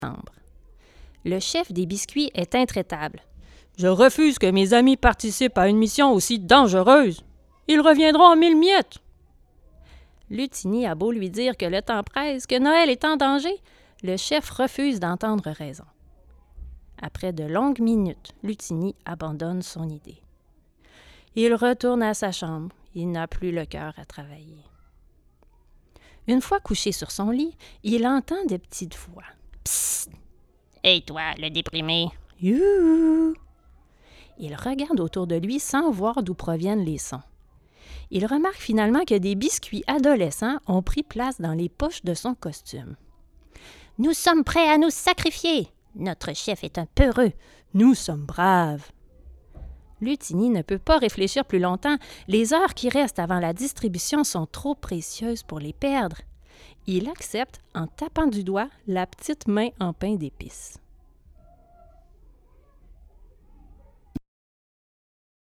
chambre. Le chef des biscuits est intraitable. « Je refuse que mes amis participent à une mission aussi dangereuse. Ils reviendront en 1000 miettes. » Lutini a beau lui dire que le temps presse, que Noël est en danger, le chef refuse d'entendre raison. Après de longues minutes, Lutini abandonne son idée. Il retourne à sa chambre. Il n'a plus le cœur à travailler. Une fois couché sur son lit, il entend des petites voix. « Psst! Hey toi, le déprimé! »« Youhou! » Il regarde autour de lui sans voir d'où proviennent les sons. Il remarque finalement que des biscuits adolescents ont pris place dans les poches de son costume. « Nous sommes prêts à nous sacrifier! Notre chef est un peureux! Nous sommes braves! » Lutini ne peut pas réfléchir plus longtemps. Les heures qui restent avant la distribution sont trop précieuses pour les perdre. Il accepte en tapant du doigt la petite main en pain d'épices.